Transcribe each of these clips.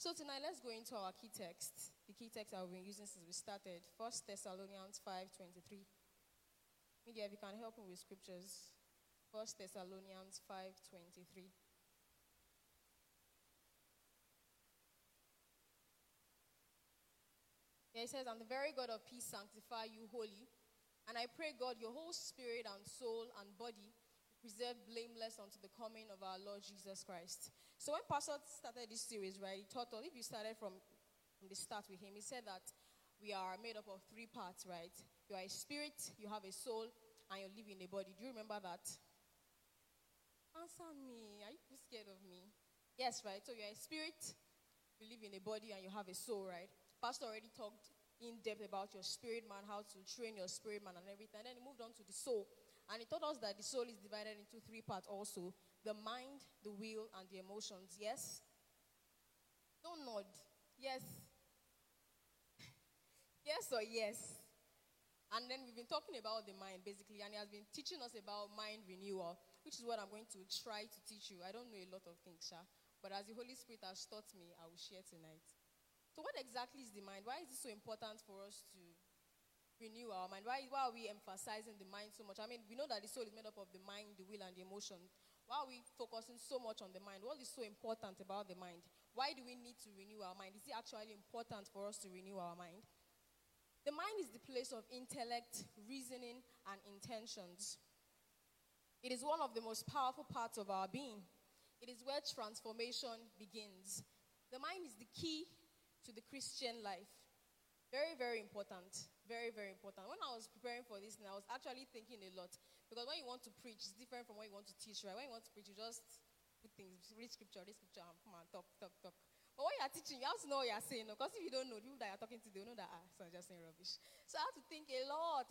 So tonight, let's go into our key text. The key text I've been using since we started. 1 Thessalonians 5:23. Media, if you can help me with scriptures. 1 Thessalonians 5:23. Yeah, it says, "And the very God of peace sanctify you wholly. And I pray, God, your whole spirit and soul and body be preserved blameless unto the coming of our Lord Jesus Christ." So when Pastor started this series, right, he taught us, if you started from the start with him, he said that we are made up of three parts, right? You are a spirit, you have a soul, and you live in a body. Do you remember that? Answer me. Are you scared of me? Yes, right? So you are a spirit, you live in a body, and you have a soul, right? Pastor already talked in depth about your spirit man, how to train your spirit man and everything. And then he moved on to the soul. And he taught us that the soul is divided into three parts also. The mind, the will, and the emotions. Yes? Don't nod. Yes. Yes or yes? And then we've been talking about the mind, basically. And he has been teaching us about mind renewal, which is what I'm going to try to teach you. I don't know a lot of things, Sha. But as the Holy Spirit has taught me, I will share tonight. So what exactly is the mind? Why is it so important for us to renew our mind? Why are we emphasizing the mind so much? I mean, we know that the soul is made up of the mind, the will, and the emotion. Why are we focusing so much on the mind? What is so important about the mind? Why do we need to renew our mind? Is it actually important for us to renew our mind? The mind is the place of intellect, reasoning, and intentions. It is one of the most powerful parts of our being. It is where transformation begins. The mind is the key to the Christian life. Very, very important. Very, very important. When I was preparing for this, I was actually thinking a lot. Because when you want to preach, it's different from when you want to teach, right? When you want to preach, you just put things, read scripture, and come on, talk. But when you are teaching, you have to know what you are saying. Because if you don't know, the people that you are talking to, they will know that, so I'm just saying rubbish. So I have to think a lot.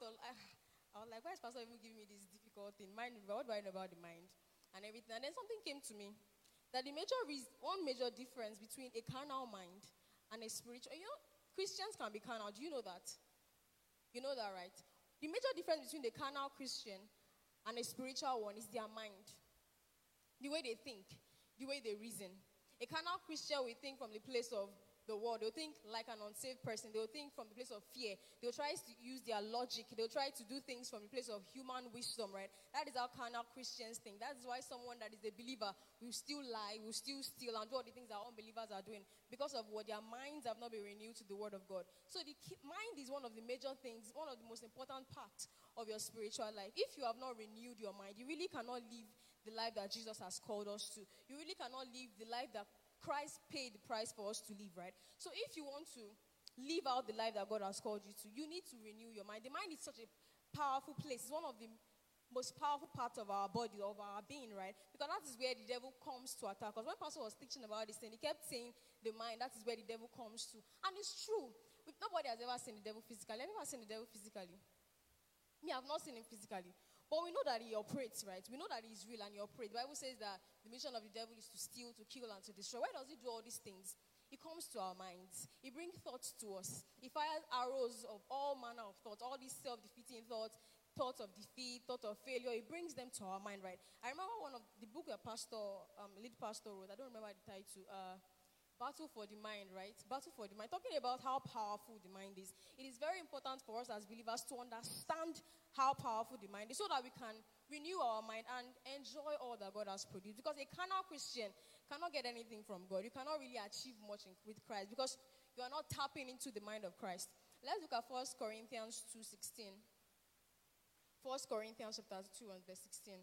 I was like, why is Pastor even giving me this difficult thing? Mind, what do I know about the mind? And everything. And then something came to me. That one major difference between a carnal mind and a spiritual, Christians can be carnal. Do you know that? You know that, right? The major difference between the carnal Christian and a spiritual one is their mind. The way they think, the way they reason. A carnal Christian will think from the place of the world. They'll think like an unsaved person. They'll think from the place of fear. They'll try to use their logic. They'll try to do things from the place of human wisdom, right? That is how carnal Christians think. That is why someone that is a believer will still lie, will still steal, and do all the things that unbelievers are doing because of what their minds have not been renewed to the word of God. So the mind is one of the major things, one of the most important parts of your spiritual life. If you have not renewed your mind, you really cannot live the life that Jesus has called us to. You really cannot live the life that Christ paid the price for us to live, right? So if you want to live out the life that God has called you to, you need to renew your mind. The mind is such a powerful place. It's one of the most powerful parts of our body, of our being, right? Because that is where the devil comes to attack. Because when Pastor was teaching about this thing, he kept saying the mind, that is where the devil comes to. And it's true. Nobody has ever seen the devil physically. Have you ever seen the devil physically? Me, I've not seen him physically. But we know that he operates, right? We know that he's real and he operates. The Bible says that the mission of the devil is to steal, to kill, and to destroy. Why does he do all these things? He comes to our minds. He brings thoughts to us. He fires arrows of all manner of thoughts, all these self-defeating thoughts, thoughts of defeat, thoughts of failure. He brings them to our mind, right? I remember one of the book that lead pastor wrote. I don't remember the title. Battle for the Mind, right? Battle for the Mind. Talking about how powerful the mind is. It is very important for us as believers to understand how powerful the mind is so that we can renew our mind and enjoy all that God has produced. Because a carnal Christian cannot get anything from God. You cannot really achieve much with Christ because you are not tapping into the mind of Christ. Let's look at 1 Corinthians 2:16. 1 Corinthians chapter 2 and verse 16.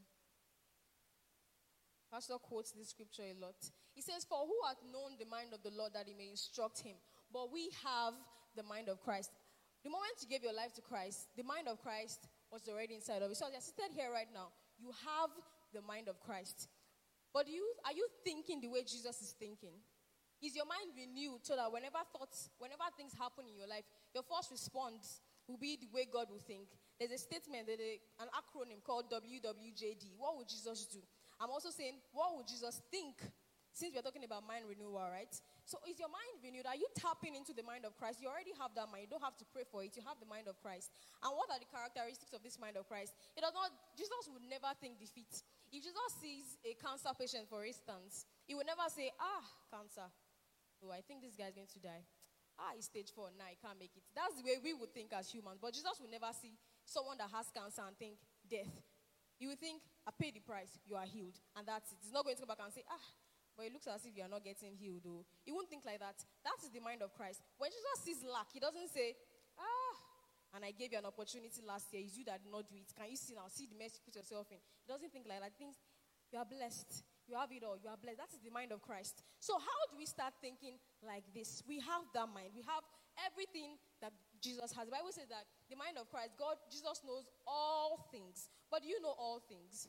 Pastor quotes this scripture a lot. He says, "For who hath known the mind of the Lord that he may instruct him? But we have the mind of Christ." The moment you gave your life to Christ, the mind of Christ was already inside of you. So as you're seated here right now, you have the mind of Christ. But are you thinking the way Jesus is thinking? Is your mind renewed so that whenever things happen in your life, your first response will be the way God will think? There's a statement, an acronym called WWJD. What would Jesus do? I'm also saying, what would Jesus think? Since we're talking about mind renewal, right? So is your mind renewed? Are you tapping into the mind of Christ? You already have that mind. You don't have to pray for it. You have the mind of Christ. And what are the characteristics of this mind of Christ? Jesus would never think defeat. If Jesus sees a cancer patient, for instance, he would never say, cancer. Oh, I think this guy is going to die. He's stage 4. Now he can't make it. That's the way we would think as humans. But Jesus will never see someone that has cancer and think death. He will think, I paid the price, you are healed. And that's it. He's not going to go back and say, but it looks as if you are not getting healed. Though. He won't think like that. That is the mind of Christ. When Jesus sees lack, he doesn't say, and I gave you an opportunity last year. It's you that did not do it. Can you see now? See the mess you put yourself in. He doesn't think like that. He thinks, you are blessed. You have it all. You are blessed. That is the mind of Christ. So how do we start thinking like this? We have that mind. We have everything that Jesus has. The Bible says that the mind of Christ, God, Jesus knows all things. But do you know all things?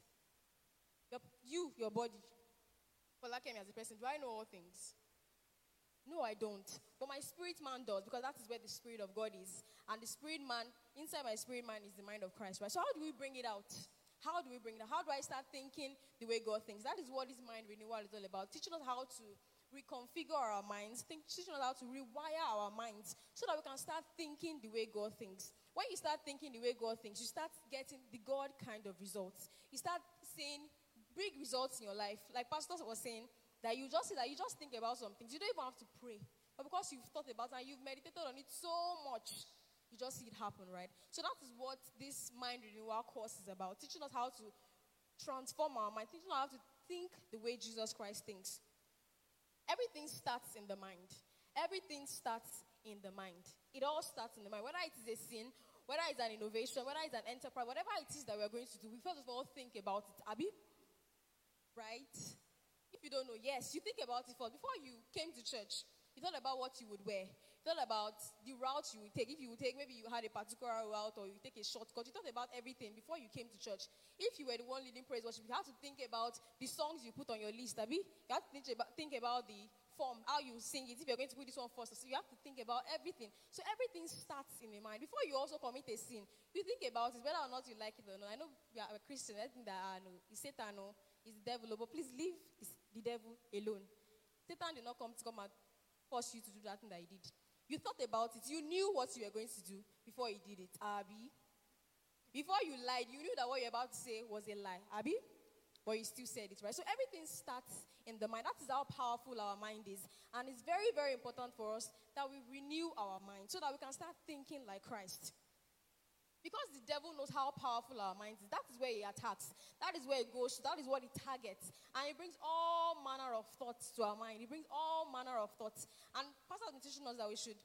Your body. For like me as a person, do I know all things? No, I don't. But my spirit man does, because that is where the Spirit of God is. And the spirit man, inside my spirit man is the mind of Christ, right? So how do we bring it out? How do we bring it out? How do I start thinking the way God thinks? That is what this mind renewal is all about. Teaching us how to reconfigure our minds, teaching us how to rewire our minds so that we can start thinking the way God thinks. When you start thinking the way God thinks, you start getting the God kind of results. You start seeing big results in your life. Like Pastor was saying, that you just think about some things. You don't even have to pray. But because you've thought about it and you've meditated on it so much, you just see it happen, right? So that is what this mind renewal course is about. Teaching us how to transform our mind. Teaching us how to think the way Jesus Christ thinks. Everything starts in the mind. Everything starts in the mind. It all starts in the mind. Whether it is a sin, whether it's an innovation, whether it's an enterprise, whatever it is that we're going to do, we first of all think about it. Abi? Right? If you don't know, yes, you think about it first. Before you came to church, you thought about what you would wear. You thought about the route you would take. If you would take, maybe you had a particular route or you take a shortcut. You thought about everything before you came to church. If you were the one leading praise worship, you have to think about the songs you put on your list, Abi. You have to think about the form, how you sing it. If you're going to put this one first, so you have to think about everything. So everything starts in the mind. Before you also commit a sin, you think about it, whether or not you like it or not. I know you are a Christian. I think that it's Satan, it's the devil. But please leave the devil alone. Satan did not come and force you to do that thing that he did. You thought about it. You knew what you were going to do before you did it. Abi. Before you lied, you knew that what you're about to say was a lie. Abi. But you still said it, right? So everything starts in the mind. That is how powerful our mind is. And it's very, very important for us that we renew our mind so that we can start thinking like Christ. Because the devil knows how powerful our mind is. That is where he attacks. That is where he goes. That is what he targets. And he brings all manner of thoughts to our mind. He brings all manner of thoughts. And Pastor has been teaching us that we should,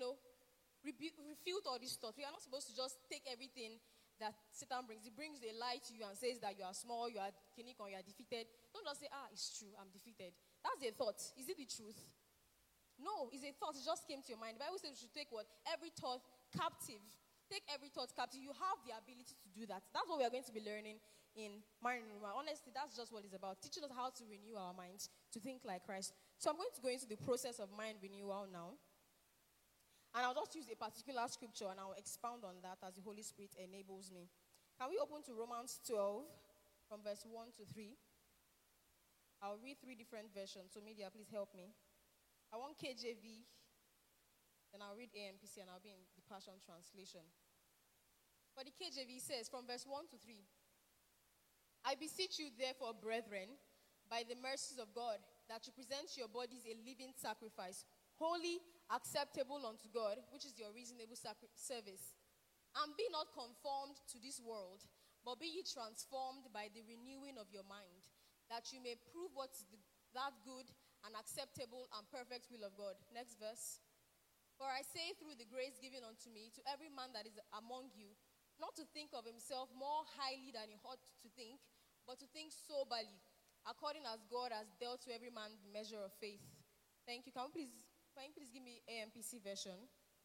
refute all these thoughts. We are not supposed to just take everything that Satan brings. He brings a lie to you and says that you are small, you are clinic, or you are defeated. Don't just say, it's true, I'm defeated. That's a thought. Is it the truth? No, it's a thought. It just came to your mind. The Bible says we should take what? Every thought captive. Take every thought captive. You have the ability to do that. That's what we are going to be learning in mind renewal. Honestly, that's just what it's about. Teaching us how to renew our minds, to think like Christ. So I'm going to go into the process of mind renewal now. And I'll just use a particular scripture and I'll expound on that as the Holy Spirit enables me. Can we open to Romans 12 from verse 1 to 3? I'll read 3 different versions. So media, please help me. I want KJV. Then I'll read AMPC and I'll be in the Passion Translation. For the KJV says from verse 1 to 3, I beseech you therefore, brethren, by the mercies of God, that you present your bodies a living sacrifice, holy, acceptable unto God, which is your reasonable service. And be not conformed to this world, but be ye transformed by the renewing of your mind, that you may prove what is that good and acceptable and perfect will of God. Next verse. For I say through the grace given unto me, to every man that is among you, not to think of himself more highly than he ought to think, but to think soberly, according as God has dealt to every man the measure of faith. Thank you. Can you please give me AMPC version?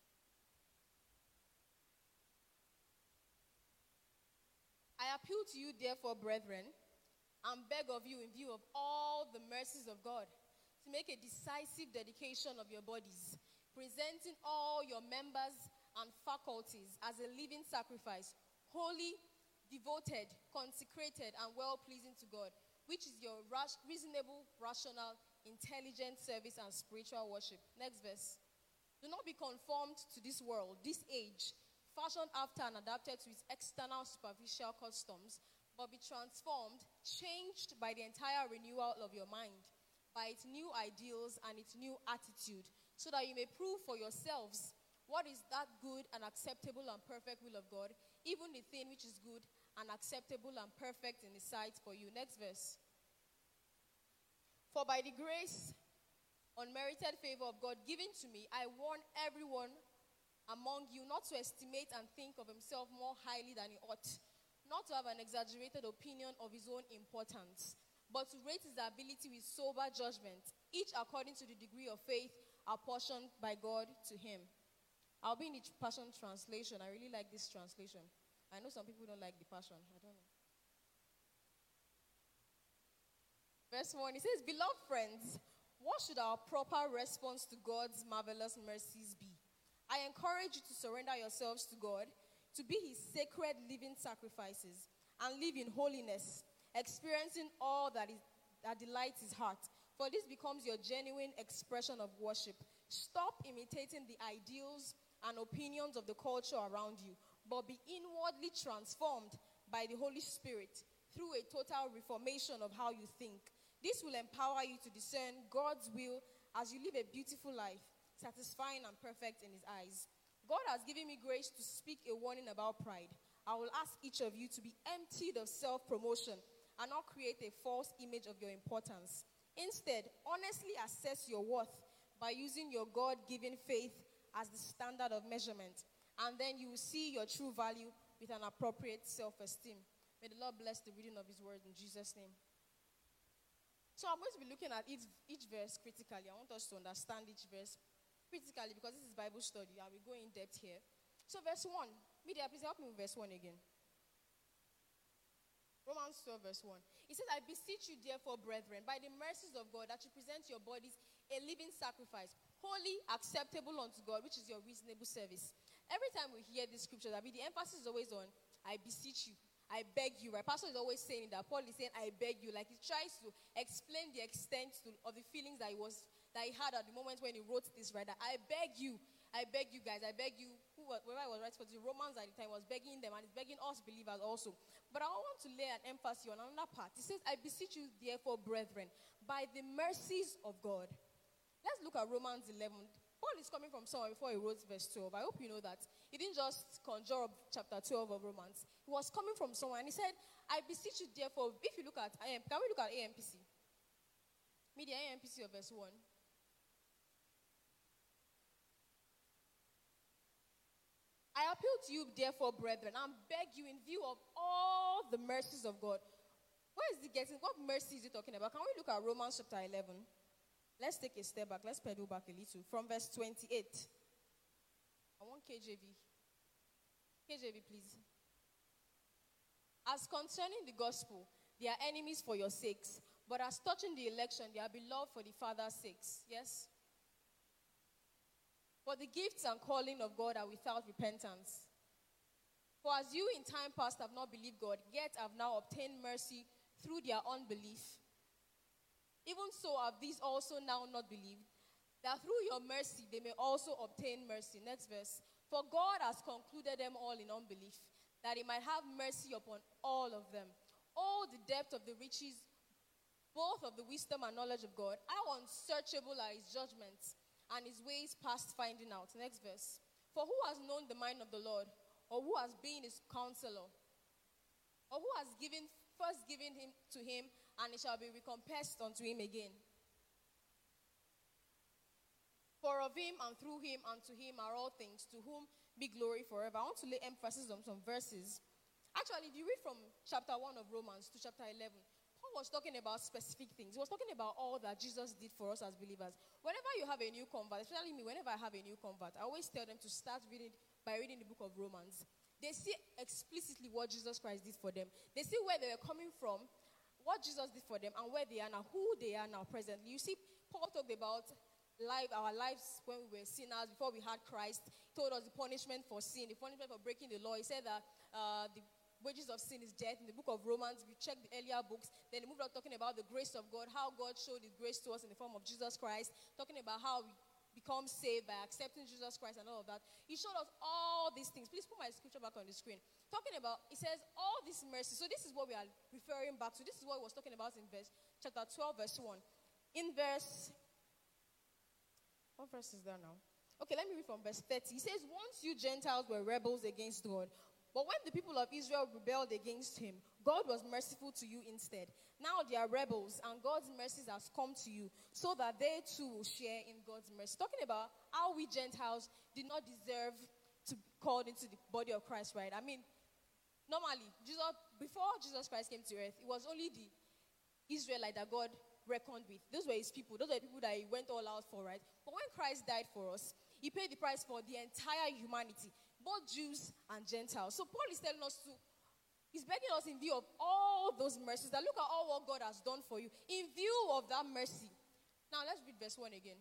I appeal to you, therefore, brethren, and beg of you in view of all the mercies of God, to make a decisive dedication of your bodies, presenting all your members and faculties as a living sacrifice, holy, devoted, consecrated, and well-pleasing to God, which is your reasonable, rational, intelligent service and spiritual worship. Next verse. Do not be conformed to this world, this age, fashioned after and adapted to its external superficial customs, but be transformed, changed by the entire renewal of your mind, by its new ideals and its new attitude, so that you may prove for yourselves what is that good and acceptable and perfect will of God, even the thing which is good and acceptable and perfect in His sight for you. Next verse. For by the grace, unmerited favor of God given to me, I warn everyone among you not to estimate and think of himself more highly than he ought, not to have an exaggerated opinion of his own importance, but to rate his ability with sober judgment, each according to the degree of faith apportioned by God to him. I'll be in the Passion Translation. I really like this translation. I know some people don't like the Passion. I don't know. Verse 1, it says, Beloved friends, what should our proper response to God's marvelous mercies be? I encourage you to surrender yourselves to God, to be His sacred living sacrifices, and live in holiness, experiencing all that delights His heart. For this becomes your genuine expression of worship. Stop imitating the ideals and opinions of the culture around you, but be inwardly transformed by the Holy Spirit through a total reformation of how you think. This will empower you to discern God's will as you live a beautiful life, satisfying and perfect in His eyes. God has given me grace to speak a warning about pride. I will ask each of you to be emptied of self-promotion and not create a false image of your importance. Instead, honestly assess your worth by using your God-given faith as the standard of measurement. And then you will see your true value with an appropriate self-esteem. May the Lord bless the reading of His word in Jesus' name. So I'm going to be looking at each verse critically. I want us to understand each verse critically because this is Bible study and we go in depth here. So verse 1. Media, please help me with verse 1 again. Romans 12 verse 1. It says, I beseech you therefore, brethren, by the mercies of God, that you present your bodies a living sacrifice, holy, acceptable unto God, which is your reasonable service. Every time we hear this scripture, the emphasis is always on, I beseech you. I beg you, right? Pastor is always saying that. Paul is saying, I beg you. Like he tries to explain the extent of the feelings that he had at the moment when he wrote this, right? That I beg you guys, I beg you. Whoever I was writing for the Romans at the time was begging them, and he's begging us believers also. But I want to lay an emphasis on another part. He says, I beseech you therefore, brethren, by the mercies of God. Let's look at Romans 11. Paul is coming from somewhere before he wrote verse 12. I hope you know that. He didn't just conjure up chapter 12 of Romans. He was coming from somewhere and he said, I beseech you therefore, if you look at, can we look at AMPC? Media AMPC of verse 1. I appeal to you therefore, brethren, and beg you in view of all the mercies of God. Where is he getting? What mercy is he talking about? Can we look at Romans chapter 11? Let's take a step back. Let's pedal back a little. From verse 28. I want KJV. KJV, please. As concerning the gospel, they are enemies for your sakes. But as touching the election, they are beloved for the Father's sakes. Yes? For the gifts and calling of God are without repentance. For as you in time past have not believed God, yet have now obtained mercy through their unbelief, even so have these also now not believed, that through your mercy they may also obtain mercy. Next verse. For God has concluded them all in unbelief, that He might have mercy upon all of them. All the depth of the riches, both of the wisdom and knowledge of God, how unsearchable are His judgments, and His ways past finding out. Next verse. For who has known the mind of the Lord, or who has been His counselor, or who has first given him to Him, and it shall be recompensed unto Him again. For of Him, and through Him, and to Him are all things, to whom be glory forever. I want to lay emphasis on some verses. Actually, if you read from chapter 1 of Romans to chapter 11, Paul was talking about specific things. He was talking about all that Jesus did for us as believers. Whenever you have a new convert, especially me, whenever I have a new convert, I always tell them to start reading by reading the book of Romans. They see explicitly what Jesus Christ did for them. They see where they were coming from, what Jesus did for them, and where they are now, who they are now presently. You see, Paul talked about our lives when we were sinners, before we had Christ. He told us the punishment for sin, the punishment for breaking the law. He said that the wages of sin is death. In the book of Romans, we checked the earlier books. Then he moved on talking about the grace of God, how God showed His grace to us in the form of Jesus Christ, talking about how we become saved by accepting Jesus Christ and all of that. He showed us all these things. Please put my scripture back on the screen. Talking about, it says, all this mercy. So this is what we are referring back to. This is what he was talking about in chapter 12, verse 1. In verse, what verse is that now? Okay, let me read from verse 30. He says, once you Gentiles were rebels against God, but when the people of Israel rebelled against him, God was merciful to you instead. Now they are rebels, and God's mercies has come to you, so that they too will share in God's mercy. Talking about how we Gentiles did not deserve to be called into the body of Christ, right? I mean, normally, before Jesus Christ came to earth, it was only the Israelite that God reckoned with. Those were his people. Those were the people that he went all out for, right? But when Christ died for us, he paid the price for the entire humanity, both Jews and Gentiles. So Paul is telling us he's begging us in view of all those mercies, that look at all what God has done for you. In view of that mercy. Now let's read verse 1 again.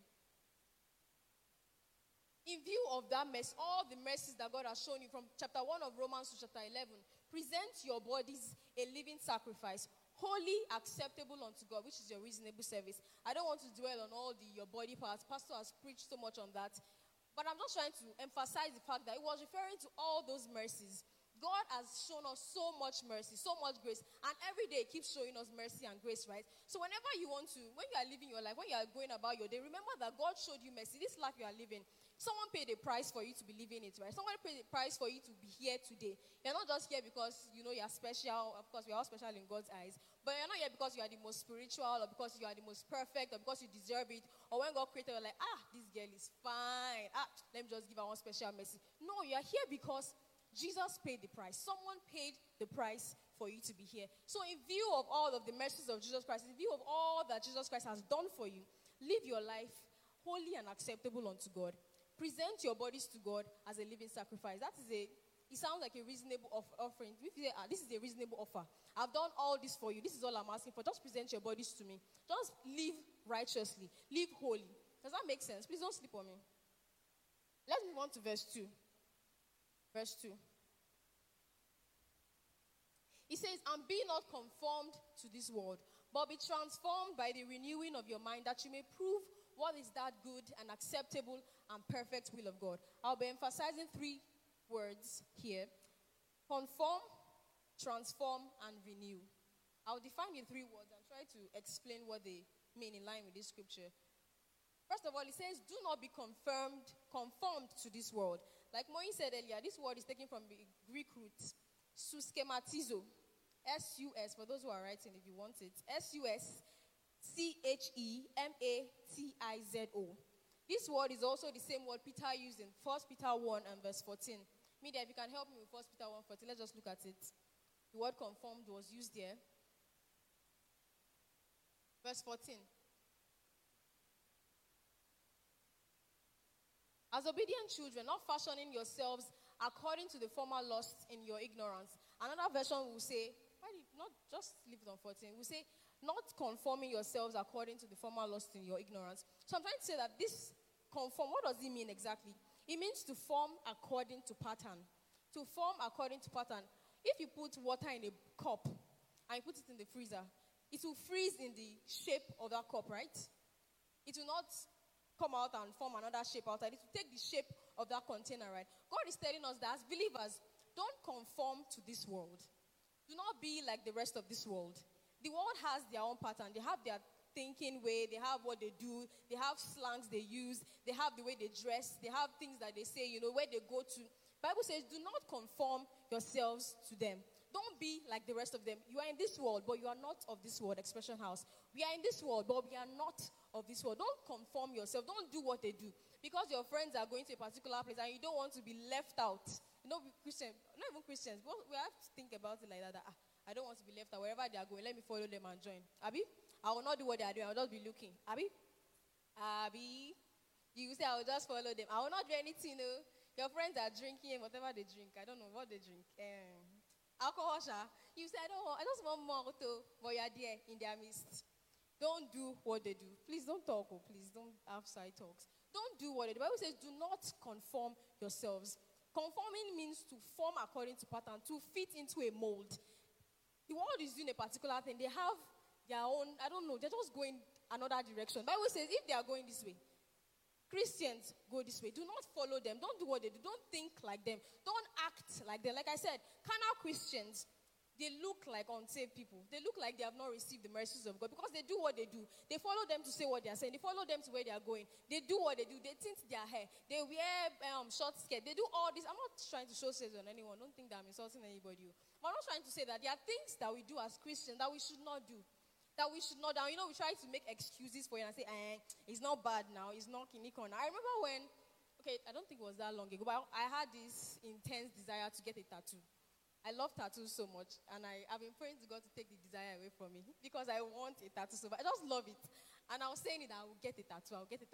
In view of that mercy, all the mercies that God has shown you from chapter 1 of Romans to chapter 11, present your bodies a living sacrifice, holy, acceptable unto God, which is your reasonable service. I don't want to dwell on all your body parts. Pastor has preached so much on that. But I'm just trying to emphasize the fact that it was referring to all those mercies. God has shown us so much mercy, so much grace. And every day he keeps showing us mercy and grace, right? So whenever you want to, when you are living your life, when you are going about your day, remember that God showed you mercy. This life you are living, someone paid a price for you to be living it, right? Someone paid a price for you to be here today. You're not just here because, you're special. Of course, we are all special in God's eyes. But you're not here because you are the most spiritual, or because you are the most perfect, or because you deserve it. Or when God created, you're like, this girl is fine. Let me just give her one special mercy. No, you are here because Jesus paid the price. Someone paid the price for you to be here. So in view of all of the mercies of Jesus Christ, in view of all that Jesus Christ has done for you, live your life holy and acceptable unto God. Present your bodies to God as a living sacrifice. It sounds like a reasonable offering. If you say, this is a reasonable offer. I've done all this for you. This is all I'm asking for. Just present your bodies to me. Just live righteously. Live holy. Does that make sense? Please don't sleep on me. Let's move on to verse 2. Verse 2. It says, and be not conformed to this world, but be transformed by the renewing of your mind, that you may prove what is that good and acceptable and perfect will of God. I'll be emphasizing 3 words here. Conform, transform, and renew. I'll define the 3 words and try to explain what they mean in line with this scripture. First of all, it says, do not be conformed to this world. Like Moin said earlier, this word is taken from the Greek root, suschematizo. S-U-S, for those who are writing if you want it. S-U-S-C-H-E-M-A-T-I-Z-O. This word is also the same word Peter used in 1 Peter 1 and verse 14. Media, if you can help me with 1 Peter 1 14, let's just look at it. The word conformed was used there. Verse 14. As obedient children, not fashioning yourselves according to the former lusts in your ignorance. Another version will say, not just leave it on 14, will say, not conforming yourselves according to the former lusts in your ignorance. So I'm trying to say that this conform, what does it mean exactly? It means to form according to pattern. To form according to pattern. If you put water in a cup and you put it in the freezer, it will freeze in the shape of that cup, right? It will not come out and form another shape outside. It will take the shape of that container, right? God is telling us that as believers, don't conform to this world. Do not be like the rest of this world. The world has their own pattern. They have their thinking way. They have what they do. They have slangs they use. They have the way they dress. They have things that they say, where they go to. Bible says, do not conform yourselves to them. Don't be like the rest of them. You are in this world, but you are not of this world. Expression House. We are in this world, but we are not of this world. Don't conform yourself. Don't do what they do. Because your friends are going to a particular place and you don't want to be left out. Christians, not even Christians, but we have to think about it like that. I don't want to be left out. Wherever they are going, let me follow them and join. Abi? I will not do what they are doing. I will just be looking. Abi? You say, I will just follow them. I will not do anything. Your friends are drinking whatever they drink. I don't know what they drink. Alcohol, you say, I just want more, but you are there in their midst. Don't do what they do. Please don't talk, please don't have side talks. Don't do what they do. The Bible says, do not conform yourselves. Conforming means to form according to pattern, to fit into a mold. The world is doing a particular thing. They have their own, they're just going another direction. The Bible says, if they are going this way, Christians go this way. Do not follow them. Don't do what they do. Don't think like them. Don't act like them. Like I said, carnal Christians, they look like unsaved people. They look like they have not received the mercies of God because they do what they do. They follow them to say what they are saying. They follow them to where they are going. They do what they do. They tint their hair. They wear short skirt. They do all this. I'm not trying to show shades on anyone. Don't think that I'm insulting anybody. But I'm not trying to say that there are things that we do as Christians that we should not do. That we should not. We try to make excuses for it and say, it's not bad now. It's not kinikon. I remember when, I don't think it was that long ago, but I had this intense desire to get a tattoo. I love tattoos so much, and I've been praying to God to take the desire away from me because I want a tattoo so much. I just love it. And I was saying it, I will get a tattoo.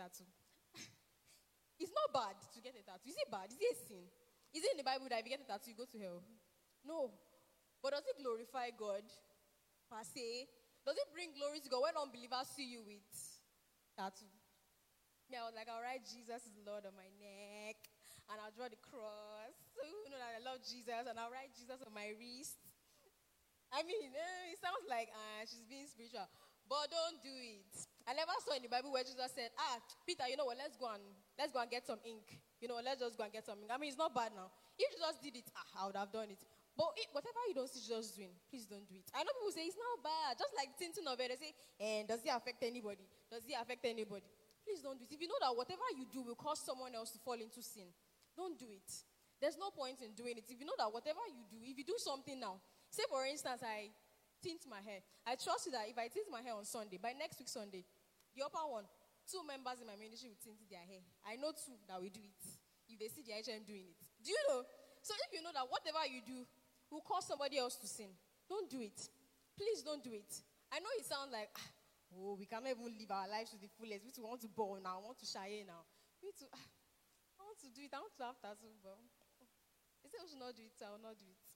It's not bad to get a tattoo. Is it bad? Is it a sin? Is it in the Bible that if you get a tattoo, you go to hell? No. But does it glorify God per se? Does it bring glory to God when unbelievers see you with tattoo? Yeah, I was like, I'll write Jesus is Lord on my neck, and I'll draw the cross. So you know that I love Jesus, and I'll write Jesus on my wrist. I mean, it sounds like she's being spiritual, but don't do it. I never saw in the Bible where Jesus said, Peter, you know what, let's go and get some ink. Let's just go and get some ink. I mean, it's not bad now. If Jesus did it, I would have done it. But whatever you don't see Jesus doing, please don't do it. I know people say it's not bad. Just like tinting of it, they say, does it affect anybody? Does it affect anybody? Please don't do it. If you know that whatever you do will cause someone else to fall into sin, don't do it. There's no point in doing it. If you know that whatever you do, if you do something now, say for instance, I tint my hair. I trust you that if I tint my hair on Sunday, by next week Sunday, the upper one, 2 members in my ministry will tint their hair. I know 2 that will do it if they see the HM doing it. Do you know? So if you know that whatever you do will cause somebody else to sin, don't do it. Please don't do it. I know it sounds like, we cannot even live our lives to the fullest. We want to ball now, want to shy now. I want to do it. I want to have tattoo, but they say we should not do it, so I will not do it.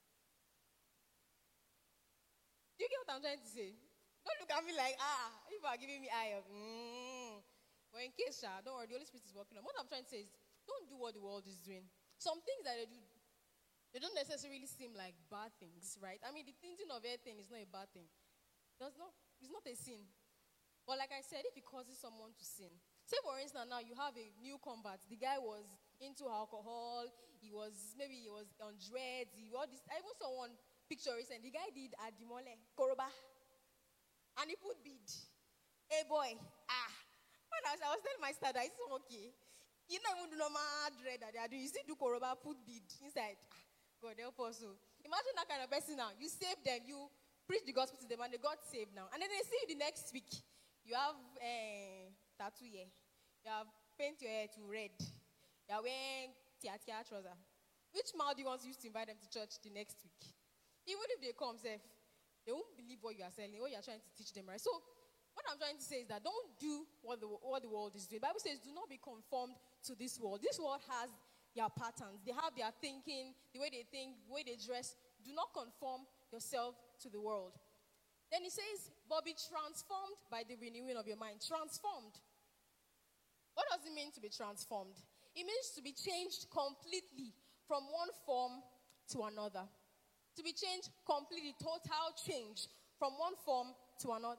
Do you get what I'm trying to say? Don't look at me like, people are giving me eye of, But in case, don't worry, the Holy Spirit is working on. What I'm trying to say is, don't do what the world is doing. Some things that they do, they don't necessarily seem like bad things, right? I mean, the thinking of everything is not a bad thing. It's not a sin. But like I said, if it causes someone to sin, say for instance now you have a new convert. The guy was into alcohol. He was on dreads. I even saw one picture recently. The guy did adimole, koroba, and he put bead. Hey boy, when I was telling my star that it's okay. You don't even do normal dread that they are doing. You still do koroba, put bead inside. God help us. So imagine that kind of person now. You save them. You preach the gospel to them, and they got saved now. And then they see you the next week. You have tattoo here. You have paint your hair to red. You are wearing tia trouser. Which mouth do you want to use to invite them to church the next week? Even if they come, they won't believe what you are selling, what you are trying to teach them, right? So what I'm trying to say is that don't do what the world is doing. The Bible says, do not be conformed to this world. This world has their patterns. They have their thinking, the way they think, the way they dress. Do not conform yourself to the world. Then he says, but be transformed by the renewing of your mind. Transformed. What does it mean to be transformed? It means to be changed completely from one form to another. To be changed completely, total change from one form to another.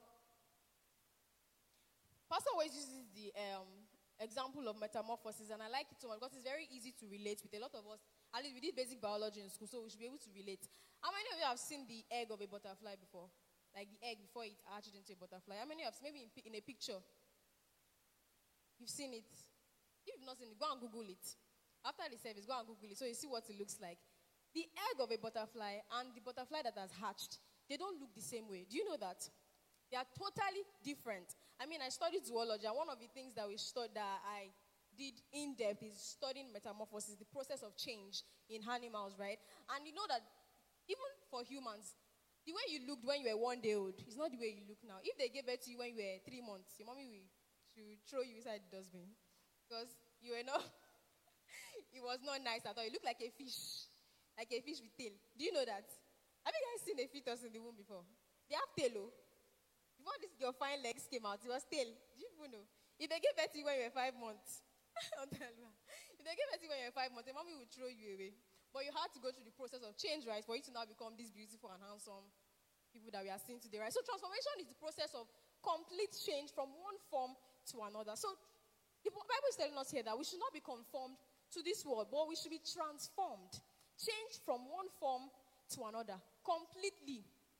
Pastor always uses the example of metamorphosis, and I like it so much because it's very easy to relate with. A lot of us, at least we did basic biology in school, so we should be able to relate. How many of you have seen the egg of a butterfly before? Like the egg before it hatched into a butterfly. How many of you have seen, maybe in a picture? You've seen it. If you've not seen it, go and Google it. After the service, go and Google it so you see what it looks like. The egg of a butterfly and the butterfly that has hatched, they don't look the same way. Do you know that? They are totally different. I mean, I studied zoology, and one of the things that I did in depth is studying metamorphosis, the process of change in animals, right? And you know that even for humans, the way you looked when you were 1 day old is not the way you look now. If they gave it to you when you were 3 months, your mommy will throw you inside the dustbin because you were not. It was not nice at all. You look like a fish with tail. Do you know that? Have you guys seen a fetus in the womb before? They have tail. Before your fine legs came out, it was tail. Do you even know? If they gave it to you when you were 5 months, if they gave it to you when you were 5 months, your mommy would throw you away. But you had to go through the process of change, right, for you to now become these beautiful and handsome people that we are seeing today, right? So transformation is the process of complete change from one form to another. So the Bible is telling us here that we should not be conformed to this world, but we should be transformed. Changed from one form to another. completely.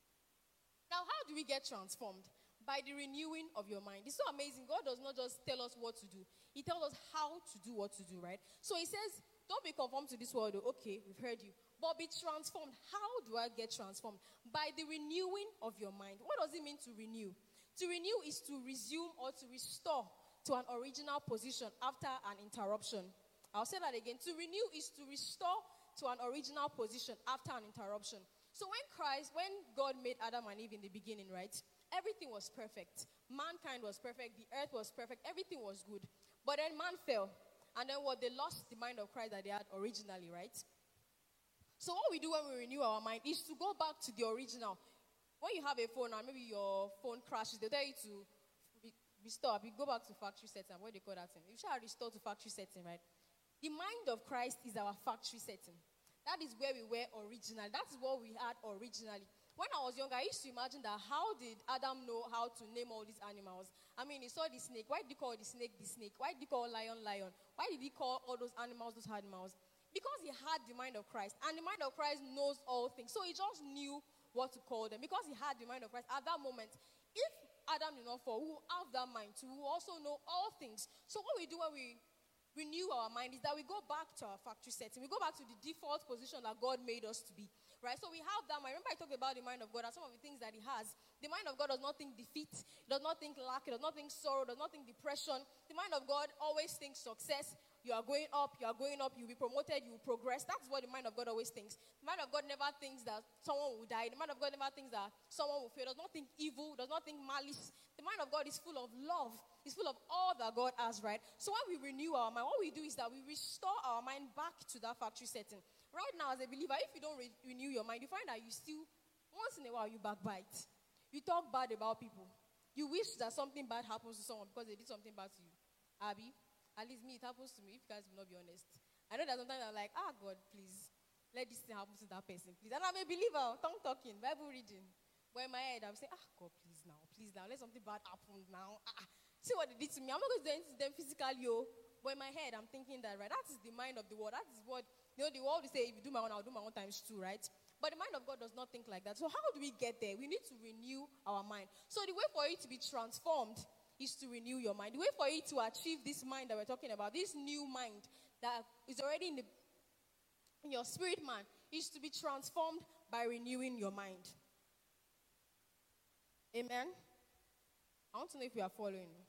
Now, how do we get transformed? By the renewing of your mind. It's so amazing. God does not just tell us what to do. He tells us how to do what to do, right? So he says, don't be conformed to this world. Okay, we've heard you. But be transformed. How do I get transformed? By the renewing of your mind. What does it mean to renew? To renew is to resume or to restore to an original position after an interruption. I'll say that again. To renew is to restore to an original position after an interruption. So when God made Adam and Eve in the beginning, right? Everything was perfect. Mankind was perfect. The earth was perfect. Everything was good. But then man fell. And then they lost the mind of Christ that they had originally, right? So what we do when we renew our mind is to go back to the original. When you have a phone and maybe your phone crashes, they tell you to restore. You go back to factory setting. What do they call that thing? You shall restore to factory setting, right? The mind of Christ is our factory setting. That is where we were originally. That is what we had originally. When I was younger, I used to imagine that how did Adam know how to name all these animals? I mean, he saw the snake. Why did he call the snake the snake? Why did he call lion, lion? Why did he call all those animals? Because he had the mind of Christ. And the mind of Christ knows all things. So he just knew what to call them. Because he had the mind of Christ at that moment. If Adam did not fall, we will have that mind too. We will also know all things. So what we do when we renew our mind is that we go back to our factory setting. We go back to the default position that God made us to be. Right? So we have that mind. Remember I talked about the mind of God and some of the things that he has. The mind of God does not think defeat, does not think lack, does not think sorrow, does not think depression. The mind of God always thinks success. You are going up, you'll be promoted, you will progress. That's what the mind of God always thinks. The mind of God never thinks that someone will die. The mind of God never thinks that someone will fail. Does not think evil, does not think malice. The mind of God is full of love. It's full of all that God has, right? So when we renew our mind, what we do is that we restore our mind back to that factory setting. Right now, as a believer, if you don't renew your mind, you find that you still, once in a while, you backbite. You talk bad about people. You wish that something bad happens to someone because they did something bad to you. Abby, at least me, it happens to me, if you guys will not be honest. I know that sometimes I'm like, God, please, let this thing happen to that person, please. And I'm a believer, tongue talking, Bible reading. But in my head, I'm saying, God, please now, let something bad happen now. See what they did to me. I'm not going to do anything to them physically, but in my head, I'm thinking that, right? That is the mind of the world. That is what, the world will say, if you do my own, I'll do my own times too, right? But the mind of God does not think like that. So how do we get there? We need to renew our mind. So the way for you to be transformed is to renew your mind. The way for you to achieve this mind that we're talking about, this new mind that is already in your spirit man, is to be transformed by renewing your mind. Amen? I want to know if you are following me.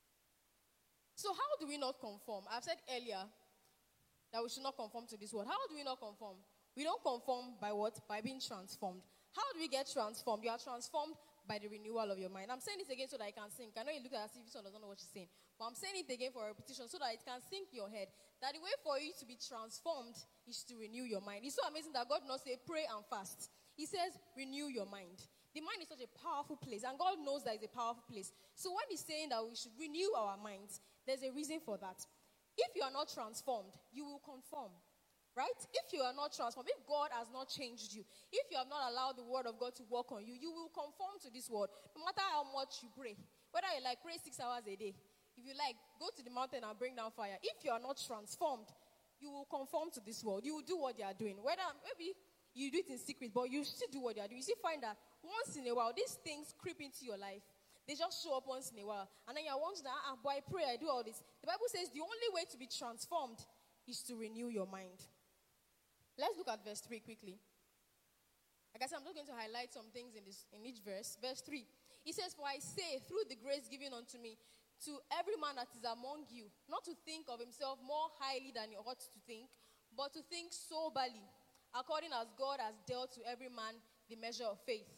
So how do we not conform? I've said earlier that we should not conform to this world. How do we not conform? We don't conform by what? By being transformed. How do we get transformed? You are transformed by the renewal of your mind. I'm saying it again so that I can sink. I know you look at it as if someone doesn't know what she's saying. But I'm saying it again for a repetition so that it can sink in your head. That the way for you to be transformed is to renew your mind. It's so amazing that God does not say pray and fast. He says renew your mind. The mind is such a powerful place. And God knows that it's a powerful place. So when he's saying that we should renew our minds, there's a reason for that. If you are not transformed, you will conform. Right? If you are not transformed, if God has not changed you, if you have not allowed the word of God to work on you, you will conform to this world. No matter how much you pray. Whether you like pray 6 hours a day. If you like, go to the mountain and bring down fire. If you are not transformed, you will conform to this world. You will do what they are doing. Whether maybe you do it in secret, but you still do what they are doing. You still find that once in a while, these things creep into your life. They just show up once in a while. And then you're wondering, but I pray, I do all this. The Bible says the only way to be transformed is to renew your mind. Let's look at verse 3 quickly. Like I said, I'm just going to highlight some things in each verse. Verse 3. It says, for I say, through the grace given unto me, to every man that is among you, not to think of himself more highly than he ought to think, but to think soberly, according as God has dealt to every man the measure of faith.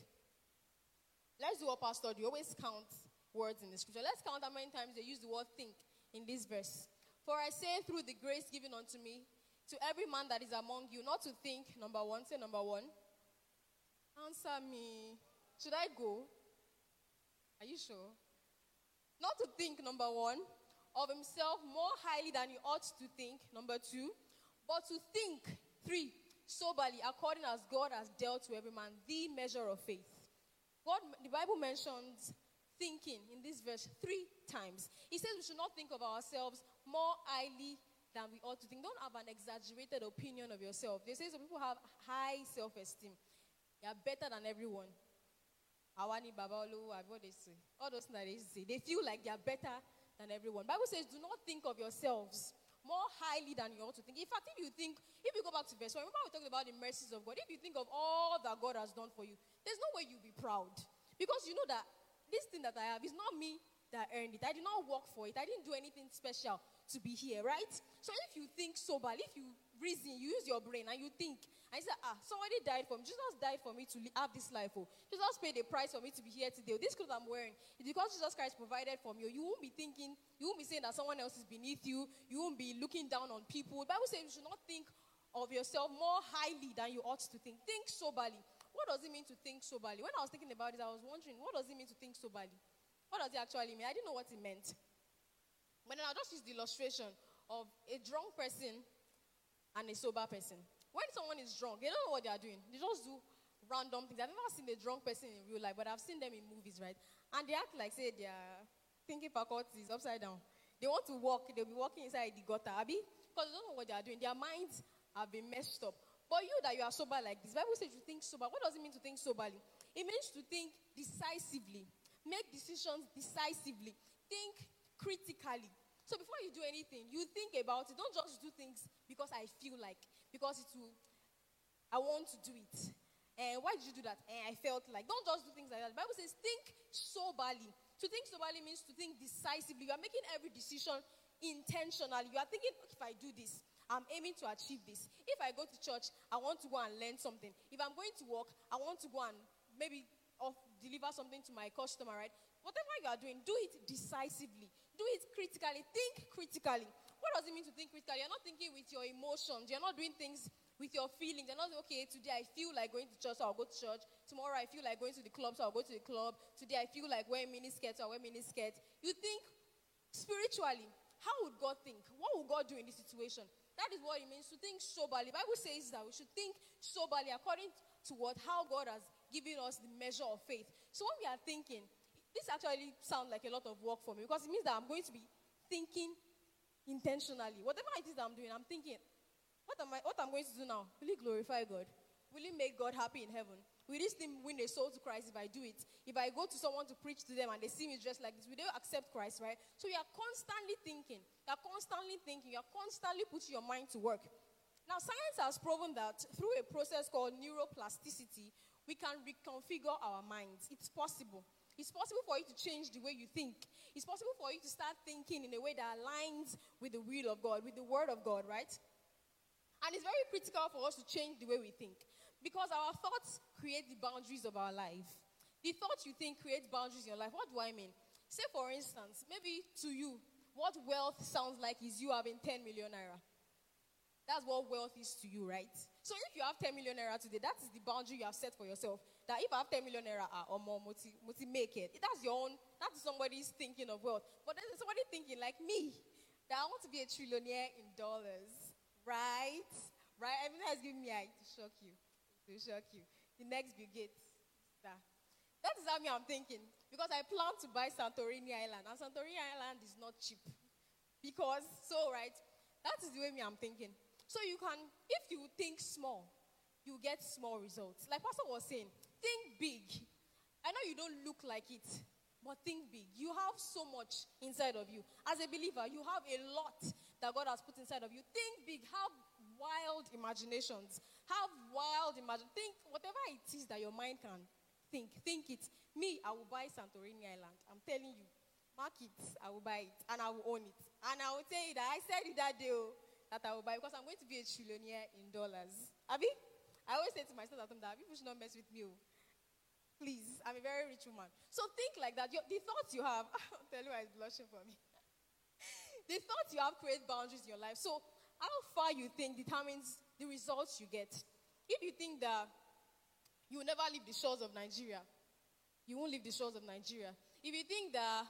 Let's do what Pastor do. Always count words in the scripture. Let's count how many times they use the word think in this verse. For I say, through the grace given unto me, to every man that is among you, not to think, number one, say number one. Answer me. Should I go? Are you sure? Not to think, number one, of himself more highly than he ought to think, number two, but to think, three, soberly, according as God has dealt to every man the measure of faith. The Bible mentions thinking in this verse 3 times. He says we should not think of ourselves more highly than we ought to think. Don't have an exaggerated opinion of yourself. They say some people have high self-esteem. You are better than everyone. Awani, Babalu, what they say. All those things that they say. They feel like they are better than everyone. Bible says, do not think of yourselves more highly than you ought to think. In fact, if you go back to verse 1, remember we talked about the mercies of God. If you think of all that God has done for you, there's no way you'll be proud. Because you know that this thing that I have is not me that earned it. I did not work for it. I didn't do anything special to be here, right? So if you think soberly, if you reason, you use your brain and you think, and you say, somebody died for me. Jesus died for me to have this life. Oh. Jesus paid a price for me to be here today. This clothes I'm wearing is because Jesus Christ provided for me. You won't be thinking, you won't be saying that someone else is beneath you. You won't be looking down on people. The Bible says you should not think of yourself more highly than you ought to think. Think soberly. What does it mean to think soberly? When I was thinking about it, I was wondering, what does it mean to think soberly? What does it actually mean? I didn't know what it meant. But then I'll just use the illustration of a drunk person and a sober person. When someone is drunk, they don't know what they are doing. They just do random things. I've never seen a drunk person in real life, but I've seen them in movies, right? And they act like, say, their thinking faculty is upside down. They want to walk. They'll be walking inside the gutter, Abi, because they don't know what they are doing. Their minds have been messed up. But you that you are sober like this, Bible says you think sober. What does it mean to think soberly? It means to think decisively. Make decisions decisively. Think critically. So before you do anything, you think about it. Don't just do things because I feel like, because I want to do it. And why did you do that? And I felt like. Don't just do things like that. The Bible says think soberly. To think soberly means to think decisively. You are making every decision intentionally. You are thinking, if I do this, I'm aiming to achieve this. If I go to church, I want to go and learn something. If I'm going to work, I want to go and maybe deliver something to my customer, right? Whatever you are doing, do it decisively. Do it critically. Think critically. What does it mean to think critically? You're not thinking with your emotions. You're not doing things with your feelings. You're not saying, okay, today I feel like going to church, so I'll go to church. Tomorrow I feel like going to the club, so I'll go to the club. Today I feel like wearing miniskirts, so I'll wear miniskirts. You think spiritually. How would God think? What would God do in this situation? That is what it means to think soberly. The Bible says that we should think soberly according to how God has given us the measure of faith. So when we are thinking, this actually sounds like a lot of work for me because it means that I'm going to be thinking intentionally. Whatever it is that I'm doing, I'm thinking, what I'm going to do now? Will it glorify God? Will it make God happy in heaven? Will this thing win a soul to Christ if I do it? If I go to someone to preach to them and they see me dressed like this, will they accept Christ, right? So you are constantly thinking. You are constantly thinking. You are constantly putting your mind to work. Now, science has proven that through a process called neuroplasticity, we can reconfigure our minds. It's possible. It's possible for you to change the way you think. It's possible for you to start thinking in a way that aligns with the will of God, with the word of God, right? And it's very critical for us to change the way we think. Because our thoughts create the boundaries of our life. The thoughts you think create boundaries in your life. What do I mean? Say, for instance, maybe to you, what wealth sounds like is you having 10 million naira. That's what wealth is to you, right? So if you have 10 million naira today, that is the boundary you have set for yourself. That if I have 10 million naira or more, make it. That's your own, that's somebody's thinking of wealth. But then somebody thinking like me, that I want to be a trillionaire in dollars, right? Right? Everything has given me eye to shock you. To shock you. The next Bill Gates. That is how I'm thinking. Because I plan to buy Santorini Island. And Santorini Island is not cheap. Because, right? That is the way I'm thinking. So you can, if you think small, you get small results. Like Pastor was saying, think big. I know you don't look like it, but think big. You have so much inside of you. As a believer, you have a lot that God has put inside of you. Think big. Have wild imaginations. Have wild imagination. Think whatever it is that your mind can think. Think it. Me, I will buy Santorini Island. I'm telling you. Mark it. I will buy it. And I will own it. And I will tell you that I said it that day that I will buy it because I'm going to be a trillionaire in dollars. Abi? I always say to myself at home that people should not mess with me. Please. I'm a very rich woman. So think like that. The thoughts you have, I'll tell you why it's blushing for me. The thoughts you have create boundaries in your life. So how far you think determines the results you get. If you think that you will never leave the shores of Nigeria, you won't leave the shores of Nigeria. If you think that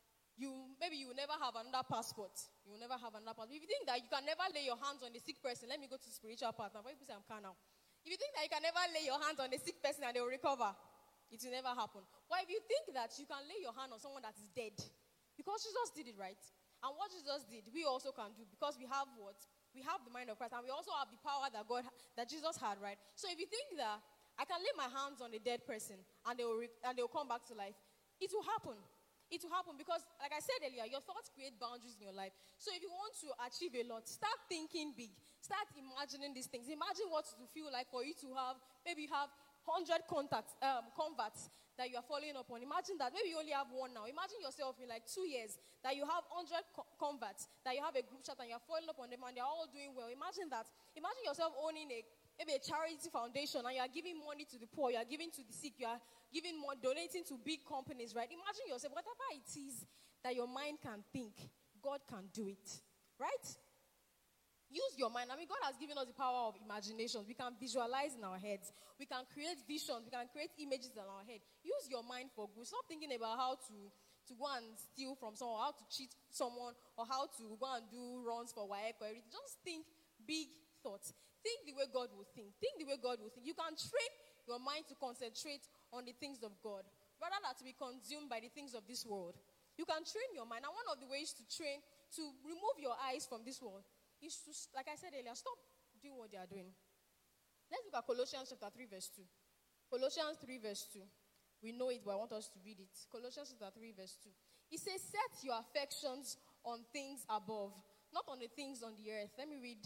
maybe you will never have another passport, you will never have another passport. If you think that you can never lay your hands on the sick person, let me go to the spiritual part now. Why people say I'm calm now? If you think that you can never lay your hands on the sick person and they will recover, it will never happen. But if you think that you can lay your hand on someone that is dead, because Jesus did it, right? And what Jesus did, we also can do because we have what? We have the mind of Christ, and we also have the power that Jesus had, right? So if you think that I can lay my hands on a dead person and they will come back to life. It will happen. It will happen because, like I said earlier, your thoughts create boundaries in your life. So if you want to achieve a lot, start thinking big. Start imagining these things. Imagine what it will feel like for you to have, maybe you have 100 converts that you are following up on. Imagine that. Maybe you only have one now. Imagine yourself in like 2 years that you have 100 converts, that you have a group chat and you are following up on them and they are all doing well. Imagine that. Imagine yourself owning maybe a charity foundation and you are giving money to the poor, you are giving to the sick, you are giving more, donating to big companies, right? Imagine yourself, whatever it is that your mind can think, God can do it, right? Use your mind. I mean, God has given us the power of imagination. We can visualize in our heads. We can create visions. We can create images in our head. Use your mind for good. Stop thinking about how to go and steal from someone, how to cheat someone, or how to go and do runs for WAEC or everything. Just think big thoughts. Think the way God will think. Think the way God will think. You can train your mind to concentrate on the things of God rather than to be consumed by the things of this world. You can train your mind. And one of the ways to train, to remove your eyes from this world, is to, like I said earlier, stop doing what they are doing. Let's look at Colossians chapter 3 verse 2. Colossians 3 verse 2. We know it, but I want us to read it. Colossians chapter 3 verse 2. It says, set your affections on things above, not on the things on the earth. Let me read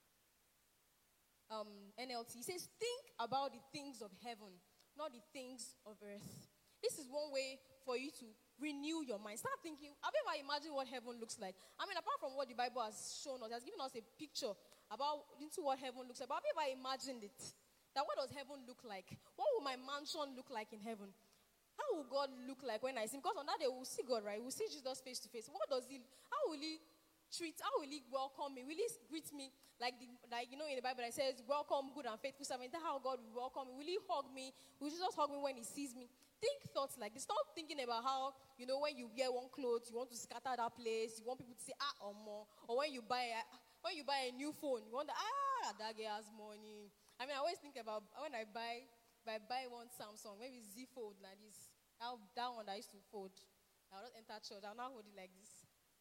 NLT. It says, think about the things of heaven, not the things of earth. This is one way for you to renew your mind. Start thinking. Have you ever imagined what heaven looks like? I mean, apart from what the Bible has shown us, it has given us a picture into what heaven looks like. But have you ever imagined it? That what does heaven look like? What will my mansion look like in heaven? How will God look like when I see him? Because on that day we'll see God, right? We'll see Jesus face to face. How will he welcome me? Will he greet me like in the Bible it says, welcome good and faithful servant? Is that how God will welcome me? Will he hug me? Will Jesus hug me when he sees me? Think thoughts like this. Stop thinking about how, when you wear one clothes, you want to scatter that place, you want people to say, or more. Or when you buy a new phone, you want that guy has money. I mean, I always think about when if I buy one Samsung, maybe Z Fold like this, that one that I used to fold, I'll not enter church, I'll not hold it like this.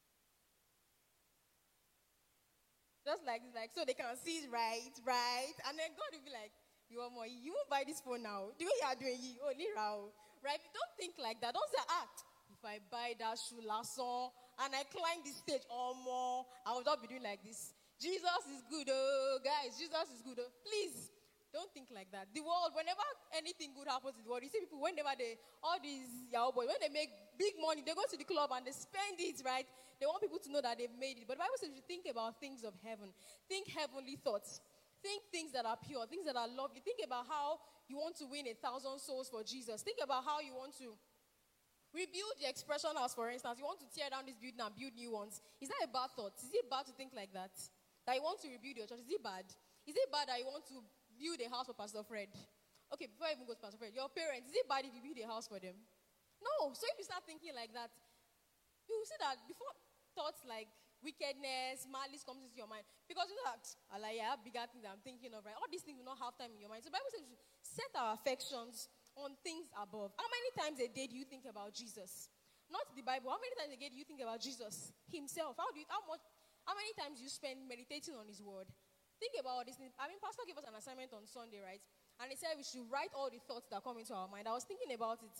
Just like so they can see it right. And then God will be like, you won't buy this phone now. The way you are doing it, right? Don't think like that. Don't say, if I buy that shoe last song and I climb the stage, I will not be doing like this. Jesus is good, guys. Jesus is good. Please, don't think like that. The world, whenever anything good happens in the world, you see people, all these Yahoo boys, when they make big money, they go to the club and they spend it, right? They want people to know that they've made it. But the Bible says you think about things of heaven. Think heavenly thoughts. Think things that are pure, things that are lovely. Think about how you want to win 1,000 souls for Jesus. Think about how you want to rebuild the expression house, for instance. You want to tear down this building and build new ones. Is that a bad thought? Is it bad to think like that? That you want to rebuild your church? Is it bad? Is it bad that you want to build a house for Pastor Fred? Okay, before I even go to Pastor Fred, your parents, is it bad if you build a house for them? No. So if you start thinking like that, you will see that before thoughts like wickedness, malice comes into your mind. Because you know that, I have bigger things I'm thinking of, right? All these things will not have time in your mind. So the Bible says we should set our affections on things above. How many times a day do you think about Jesus? Not the Bible. How many times a day do you think about Jesus himself? How many times you spend meditating on his word? Think about this. I mean, Pastor gave us an assignment on Sunday, right? And he said we should write all the thoughts that come into our mind. I was thinking about it.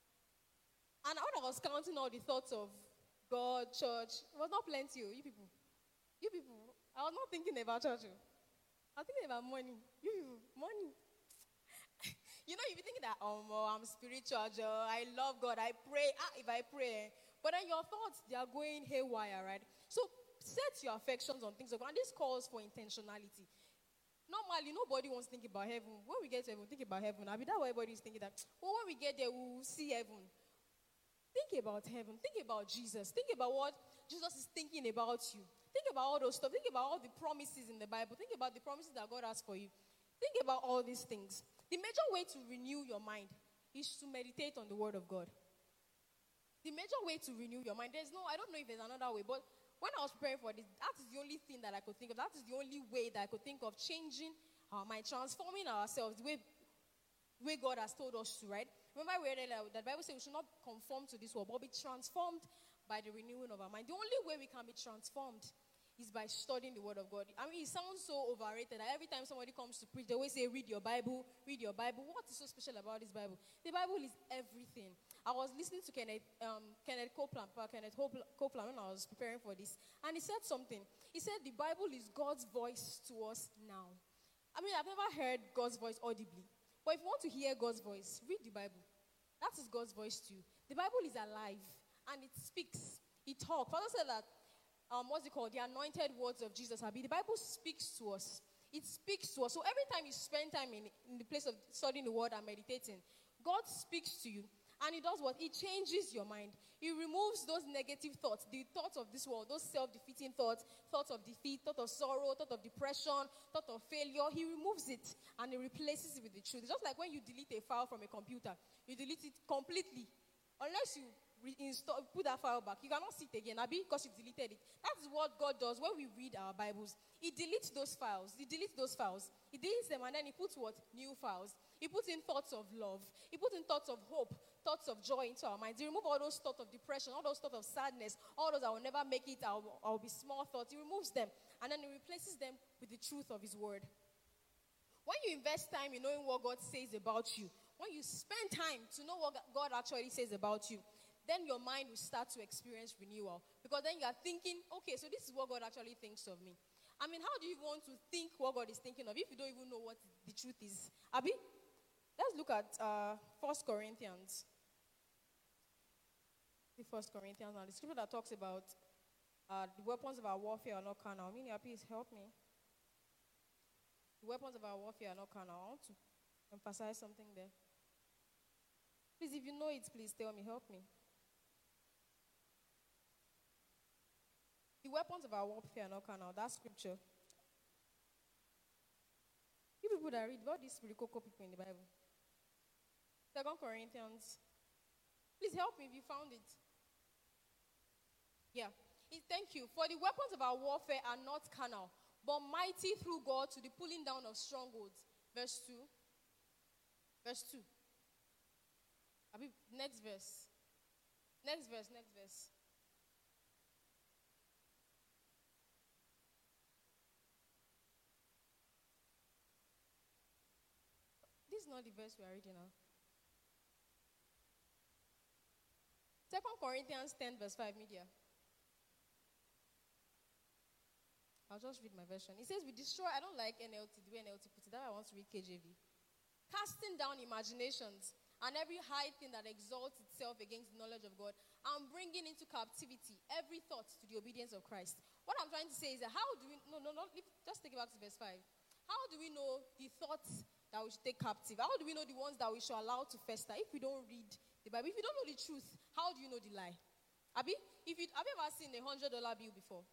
And when I was counting all the thoughts of God, church, it was not plenty. You people. I was not thinking about church. I was thinking about money. You people, money. You'll be thinking that, I'm spiritual, I love God, I pray, if I pray. But then your thoughts, they are going haywire, right? So set your affections on things of God. And this calls for intentionality. Normally, nobody wants to think about heaven. When we get to heaven, think about heaven. I mean, that's why everybody's thinking that, when we get there, we'll see heaven. Think about heaven. Think about Jesus. Think about what Jesus is thinking about you. Think about all those stuff. Think about all the promises in the Bible. Think about the promises that God has for you. Think about all these things. The major way to renew your mind is to meditate on the Word of God. The major way to renew your mind, I don't know if there's another way, but when I was preparing for this, that is the only thing that I could think of. That is the only way that I could think of changing our mind, transforming ourselves the way God has told us to, right? Remember we read earlier that the Bible says we should not conform to this world, but be transformed by the renewing of our mind. The only way we can be transformed is by studying the Word of God. I mean, it sounds so overrated that every time somebody comes to preach, they always say, read your Bible, read your Bible. What is so special about this Bible? The Bible is everything. I was listening to Kenneth Copeland when I was preparing for this, and he said something. He said the Bible is God's voice to us now. I mean, I've never heard God's voice audibly, but if you want to hear God's voice, read the Bible. That is God's voice to you. The Bible is alive, and it speaks. It talks. Father said that, what's it called? The anointed words of Jesus. The Bible speaks to us. It speaks to us. So every time you spend time in the place of studying the Word and meditating, God speaks to you. And it does what? It changes your mind. It removes those negative thoughts, the thoughts of this world, those self-defeating thoughts, thoughts of defeat, thought of sorrow, thought of depression, thought of failure. He removes it and he replaces it with the truth. It's just like when you delete a file from a computer, you delete it completely. Unless you put that file back, you cannot see it again, because you deleted it. That's what God does when we read our Bibles. He deletes those files. He deletes them, and then he puts what? New files. He puts in thoughts of love. He puts in thoughts of hope, thoughts of joy into our minds. He removes all those thoughts of depression, all those thoughts of sadness, all those I will never make it, I'll be small thoughts. He removes them, and then he replaces them with the truth of his word. When you invest time in knowing what God says about you, when you spend time to know what God actually says about you, then your mind will start to experience renewal. Because then you are thinking, okay, so this is what God actually thinks of me. I mean, how do you want to think what God is thinking of if you don't even know what the truth is? Abi? Let's look at 1 Corinthians. The 1 Corinthians now. The scripture that talks about the weapons of our warfare are not carnal. Minia, please help me. The weapons of our warfare are not carnal. I want to emphasize something there. Please, if you know it, please tell me. Help me. The weapons of our warfare are not carnal. That's scripture. You people that read, all these spiritual people in the Bible. 2 Corinthians. Please help me if you found it. Yeah. Thank you. For the weapons of our warfare are not carnal, but mighty through God to the pulling down of strongholds. Verse 2. Verse 2. Next verse. Next verse. This is not the verse we are reading now. 2 Corinthians 10 verse 5, media. I'll just read my version. It says, we destroy, I don't like NLT, the way NLT puts it. That I want to read KJV. Casting down imaginations and every high thing that exalts itself against the knowledge of God, and bringing into captivity every thought to the obedience of Christ. What I'm trying to say is that how do we, just take it back to verse 5. How do we know the thoughts that we should take captive? How do we know the ones that we should allow to fester if we don't read the Bible? If you don't know the truth, how do you know the lie? Have you ever seen a $100 bill before?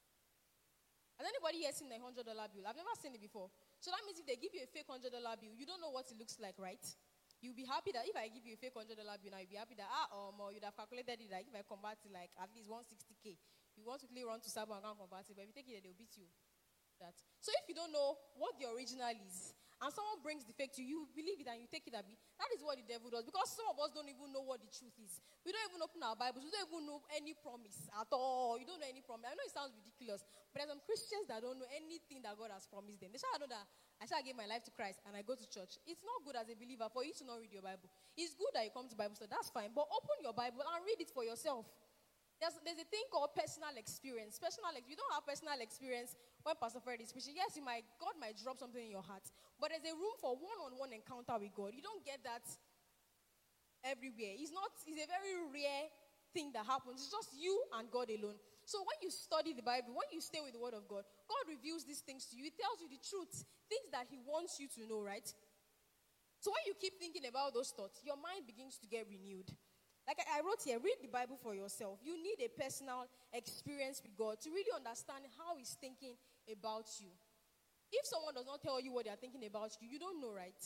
Has anybody here seen a $100 bill? I've never seen it before. So that means if they give you a fake $100 bill, you don't know what it looks like, right? You'll be happy that if I give you a fake $100 bill now, you'll be happy that, you'd have calculated it like if I convert it like at least 160K. You want to quickly run to Sabo and go and convert it, but if you take it, they'll beat you. That. So if you don't know what the original is, and someone brings the fake to you, you believe it and you take it. That is what the devil does. Because some of us don't even know what the truth is. We don't even open our Bibles. We don't even know any promise at all. You don't know any promise. I know it sounds ridiculous, but there's some Christians that don't know anything that God has promised them. They shall know that I shall give my life to Christ and I go to church. It's not good as a believer for you to not read your Bible. It's good that you come to Bible study. That's fine. But open your Bible and read it for yourself. There's a thing called personal experience. You don't have personal experience when Pastor Fred is preaching. Yes, God might drop something in your heart. But there's a room for one-on-one encounter with God. You don't get that everywhere. It's a very rare thing that happens. It's just you and God alone. So when you study the Bible, when you stay with the Word of God, God reveals these things to you. He tells you the truth, things that He wants you to know, right? So when you keep thinking about those thoughts, your mind begins to get renewed. Like I wrote here, read the Bible for yourself. You need a personal experience with God to really understand how He's thinking about you. If someone does not tell you what they are thinking about you, you don't know, right?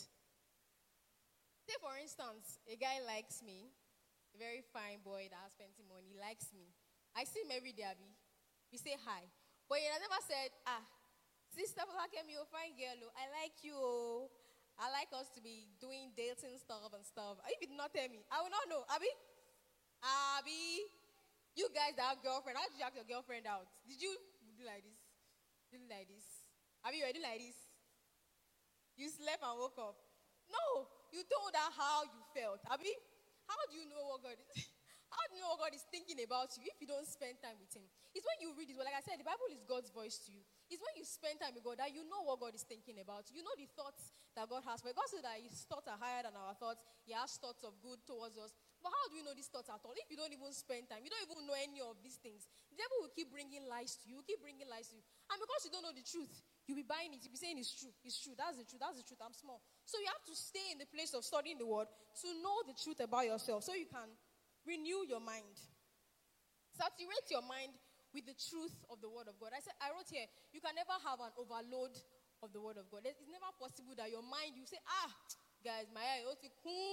Say, for instance, a guy likes me, a very fine boy that has plenty money, likes me. I see him every day, Abby. We say hi. But he has never said, Sister Falakemi, you're a fine girl. I like you. I like us to be doing dating stuff and stuff. If you did not tell me, I will not know. Abby, you guys that have girlfriend, how did you ask your girlfriend out? Did you do like this. Do like this. I mean, you do like this. You slept and woke up. No, you told her how you felt. Abi, how do you know what God is? How do you know what God is thinking about you if you don't spend time with Him? It's when you read it. Well, like I said, the Bible is God's voice to you. It's when you spend time with God that you know what God is thinking about. You know the thoughts that God has for you. God said that His thoughts are higher than our thoughts. He has thoughts of good towards us. But how do you know these thoughts at all? If you don't even spend time, you don't even know any of these things. The devil will keep bringing lies to you. Keep bringing lies to you. And because you don't know the truth, you'll be buying it. You'll be saying it's true. It's true. That's the truth. That's the truth. I'm small. So you have to stay in the place of studying the word to know the truth about yourself so you can renew your mind. Saturate your mind with the truth of the word of God. I wrote here, you can never have an overload of the word of God. It's never possible that your mind, you say, guys, my eye, it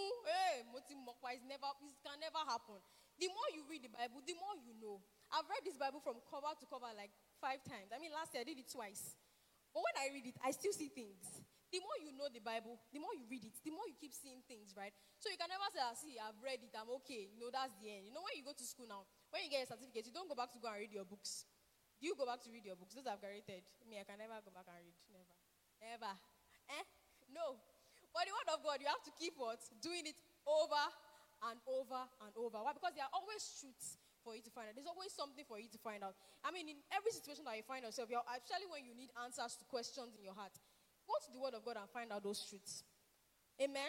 can never happen. The more you read the Bible, the more you know. I've read this Bible from cover to cover like 5 times. I mean, last year I did it twice. But when I read it, I still see things. The more you know the Bible, the more you read it, the more you keep seeing things, right? So you can never say, see, I've read it, I'm okay. That's the end. When you go to school now, when you get a certificate, you don't go back to go and read your books. Do you go back to read your books? Those I've graduated. Me, I can never go back and read. Never. Ever. No. But the word of God, you have to keep what? Doing it over and over and over. Why? Because there are always truths for you to find out. There's always something for you to find out. I mean, in every situation that you find yourself, especially when you need answers to questions in your heart, go to the word of God and find out those truths. Amen?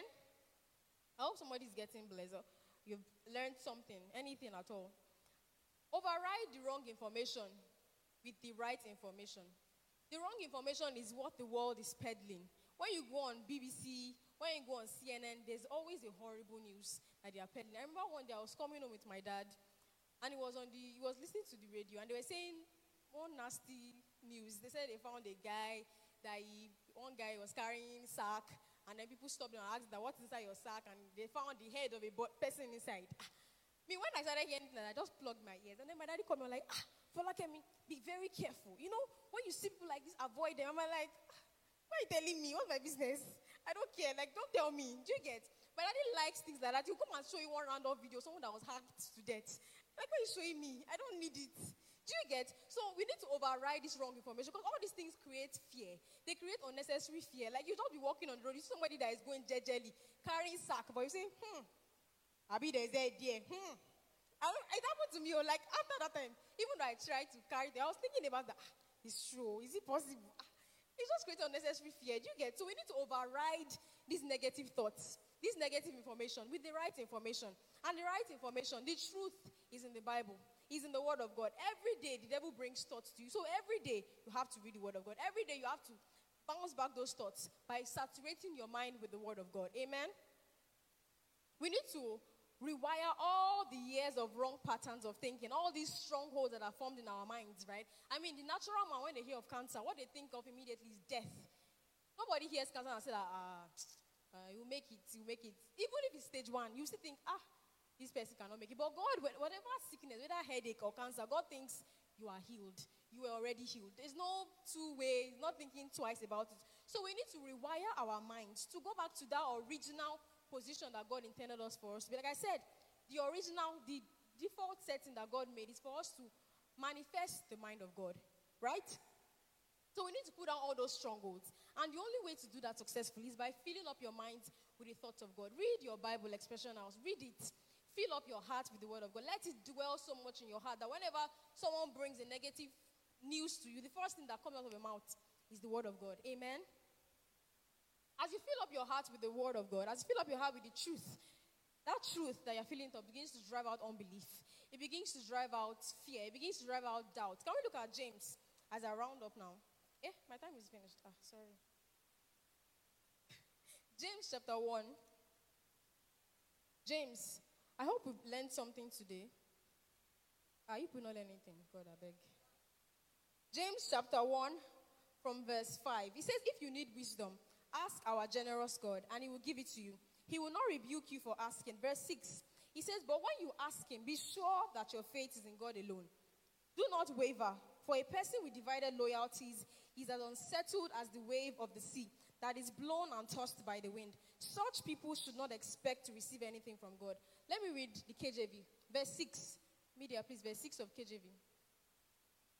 I hope somebody's getting blessed. You've learned something, anything at all. Override the wrong information with the right information. The wrong information is what the world is peddling. When you go on BBC, when you go on CNN, there's always a horrible news that they are peddling. I remember one day I was coming home with my dad, and he was listening to the radio, and they were saying one nasty news. They said they found a guy one guy was carrying sack, and then people stopped him and asked that, what's inside your sack? And they found the head of a person inside. Me, when I started hearing that, I just plugged my ears. And then my daddy called me like, Folakemi, be very careful. When you see people like this, avoid them. I'm like, why are you telling me? What's my business? I don't care. Like, don't tell me. Do you get? My daddy likes things like that. He'll come and show you one random video, someone that was hacked to death. Like, what are you showing me? I don't need it. Do you get? So we need to override this wrong information because all these things create fear. They create unnecessary fear. Like, you don't be walking on the road, you see somebody that is going jejely, carrying sack, but you say, Abi, there's a idea. It happened to me, like, after that time, even though I tried to carry it, I was thinking about that. It's true. Is it possible? It just creates unnecessary fear. Do you get? So we need to override these negative thoughts, this negative information with the right information. And the right information, the truth is in the Bible. Is in the word of God. Every day the devil brings thoughts to you. So every day you have to read the word of God. Every day you have to bounce back those thoughts by saturating your mind with the word of God. Amen? We need to rewire all the years of wrong patterns of thinking, all these strongholds that are formed in our minds, right? I mean, the natural man, when they hear of cancer, what they think of immediately is death. Nobody hears cancer and says, you make it. Even if it's stage 1, you still think, this person cannot make it. But God, whatever sickness, whether headache or cancer, God thinks you are healed. You are already healed. There's no two ways, not thinking twice about it. So we need to rewire our minds to go back to that original position that God intended us for us. But like I said, the default setting that God made is for us to manifest the mind of God. Right? So we need to put down all those strongholds. And the only way to do that successfully is by filling up your mind with the thoughts of God. Read your Bible expression house. Read it. Fill up your heart with the word of God. Let it dwell so much in your heart that whenever someone brings a negative news to you, the first thing that comes out of your mouth is the word of God. Amen? As you fill up your heart with the word of God, as you fill up your heart with the truth, that truth that you're filling up begins to drive out unbelief. It begins to drive out fear. It begins to drive out doubt. Can we look at James as I round up now? My time is finished. Sorry. James chapter 1. James, I hope we've learned something today. You could not learn anything. God, I beg. James chapter 1 from verse 5. It says, if you need wisdom, ask our generous God, and he will give it to you. He will not rebuke you for asking. Verse 6. He says, but when you ask him, be sure that your faith is in God alone. Do not waver, for a person with divided loyalties is as unsettled as the wave of the sea that is blown and tossed by the wind. Such people should not expect to receive anything from God. Let me read the KJV. Verse 6. Media, please. Verse 6 of KJV.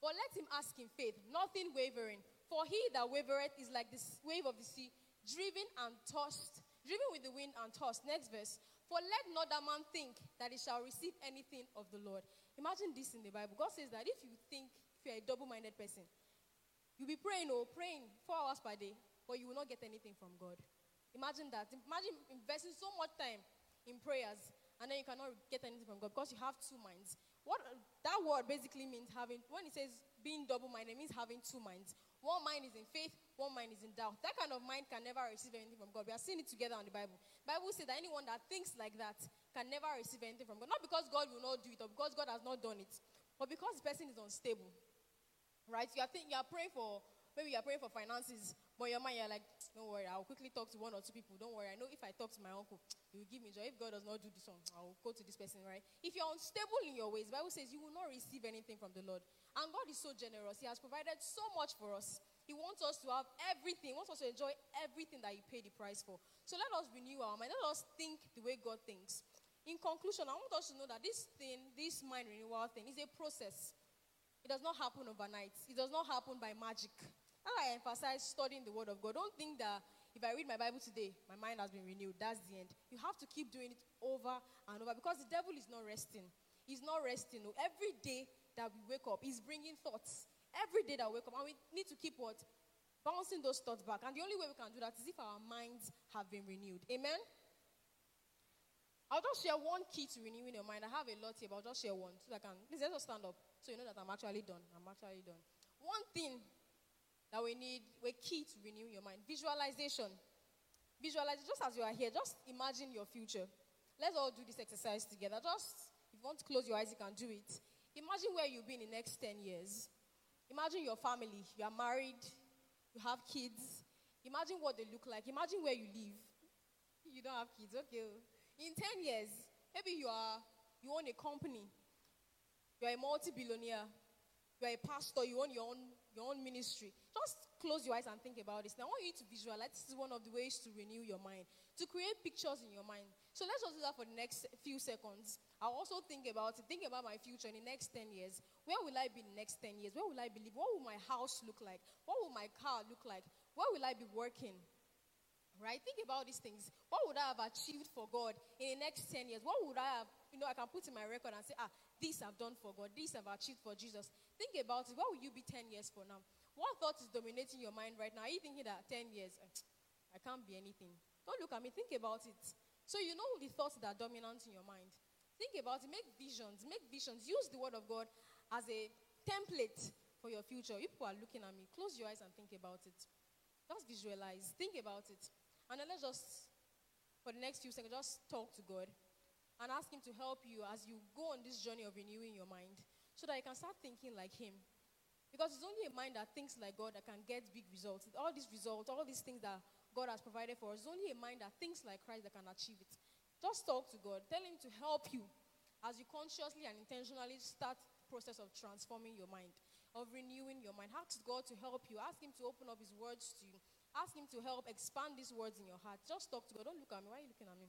But let him ask in faith, nothing wavering. For he that wavereth is like this wave of the sea, driven with the wind and tossed. Next verse. For let not that man think that he shall receive anything of the Lord. Imagine this in the Bible. God says that if you are a double-minded person, you'll be praying 4 hours per day, but you will not get anything from God. Imagine that. Imagine investing so much time in prayers, and then you cannot get anything from God because you have two minds. What that word basically means when it says being double-minded, it means having two minds. One mind is in faith, one mind is in doubt. That kind of mind can never receive anything from God. We are seeing it together in the Bible. The Bible says that anyone that thinks like that can never receive anything from God. Not because God will not do it or because God has not done it, but because the person is unstable. Right? You are praying for finances, but your mind, you're like, don't worry, I'll quickly talk to 1 or 2 people. Don't worry, I know if I talk to my uncle, he will give me joy. If God does not do this one, I'll go to this person, right? If you're unstable in your ways, the Bible says you will not receive anything from the Lord. And God is so generous. He has provided so much for us. He wants us to have everything. He wants us to enjoy everything that He paid the price for. So let us renew our mind. Let us think the way God thinks. In conclusion, I want us to know that this mind renewal thing, is a process. It does not happen overnight. It does not happen by magic. I emphasize studying the Word of God. Don't think that if I read my Bible today, my mind has been renewed. That's the end. You have to keep doing it over and over because the devil is not resting. He's not resting. Every day that we wake up, he's bringing thoughts. Every day that we wake up. And we need to keep what? Bouncing those thoughts back. And the only way we can do that is if our minds have been renewed. Amen? I'll just share one key to renewing your mind. I have a lot here, but I'll just share one. So that please let us stand up so you know that I'm actually done. One thing that we need, a key to renew your mind. Visualization. Visualize, just as you are here, just imagine your future. Let's all do this exercise together. Just, if you want to close your eyes, you can do it. Imagine where you'll be in the next 10 years. Imagine your family. You are married. You have kids. Imagine what they look like. Imagine where you live. You don't have kids, okay. In 10 years, maybe you own a company. You are a multi-billionaire. You are a pastor. You own your own ministry. Just close your eyes and think about this. Now, I want you to visualize. This is one of the ways to renew your mind, to create pictures in your mind. So let's just do that for the next few seconds. I'll also think about my future in the next 10 years. Where will I be in the next 10 years? Where will I live? What will my house look like? What will my car look like? Where will I be working? Right? Think about these things. What would I have achieved for God in the next 10 years? What would I have, I can put in my record and say, this I've done for God. This I've achieved for Jesus. Think about it. Where will you be 10 years from now? What thought is dominating your mind right now? Are you thinking that 10 years, I can't be anything? Don't look at me. Think about it. So you know the thoughts that are dominant in your mind. Think about it. Make visions. Use the Word of God as a template for your future. If people are looking at me, close your eyes and think about it. Just visualize. Think about it. And then let's just, for the next few seconds, just talk to God and ask Him to help you as you go on this journey of renewing your mind so that you can start thinking like Him. Because it's only a mind that thinks like God that can get big results. All these results, all these things that God has provided for us, it's only a mind that thinks like Christ that can achieve it. Just talk to God. Tell Him to help you as you consciously and intentionally start the process of transforming your mind, of renewing your mind. Ask God to help you. Ask Him to open up His words to you. Ask Him to help expand these words in your heart. Just talk to God. Don't look at me. Why are you looking at me?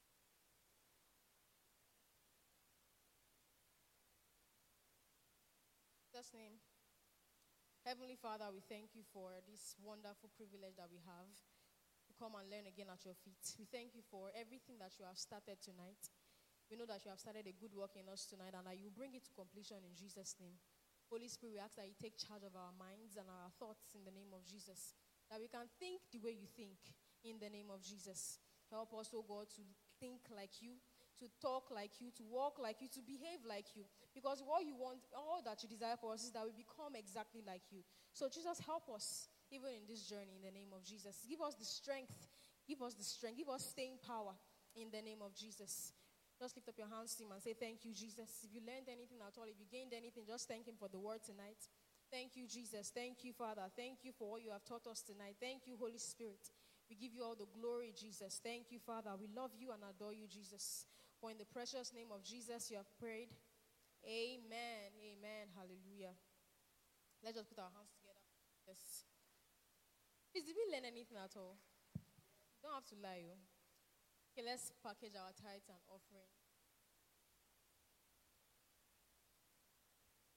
In Jesus' name. Heavenly Father, we thank you for this wonderful privilege that we have to come and learn again at your feet. We thank you for everything that you have started tonight. We know that you have started a good work in us tonight and that you bring it to completion in Jesus' name. Holy Spirit, we ask that you take charge of our minds and our thoughts in the name of Jesus. That we can think the way you think in the name of Jesus. Help us, oh God, to think like you, to talk like you, to walk like you, to behave like you. Because what you want, all that you desire for us is that we become exactly like you. So Jesus, help us even in this journey in the name of Jesus. Give us the strength. Give us staying power in the name of Jesus. Just lift up your hands to Him and say, thank you, Jesus. If you learned anything at all, if you gained anything, just thank Him for the word tonight. Thank you, Jesus. Thank you, Father. Thank you for what you have taught us tonight. Thank you, Holy Spirit. We give you all the glory, Jesus. Thank you, Father. We love you and adore you, Jesus. For in the precious name of Jesus you have prayed. Amen. Amen. Hallelujah. Let's just put our hands together. Yes. Please, did we learn anything at all? You don't have to lie. Okay, let's package our tithes and offering.